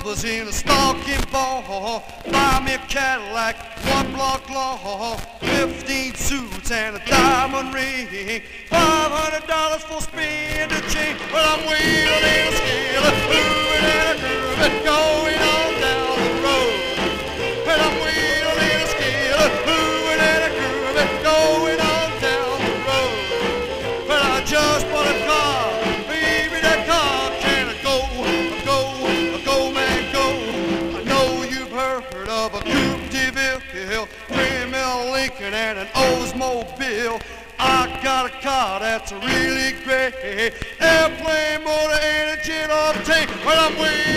was in a stocking ball. Buy me a Cadillac, 1 block long, 15 suits and a diamond ring, $500 for spin a chain. Well, I'm wheeling in a skillet, moving and a grooving, going on down the road. Well, I'm wheeling in a skillet, moving and a grooving, going on down the road. Well, I just bought a car, baby, that car can go, man, go. I know you've heard of a Coupe de Ville, 3 Lincoln and an Oldsmobile. I got a car that's really great, airplane motor and a jet octane. Well, I'm way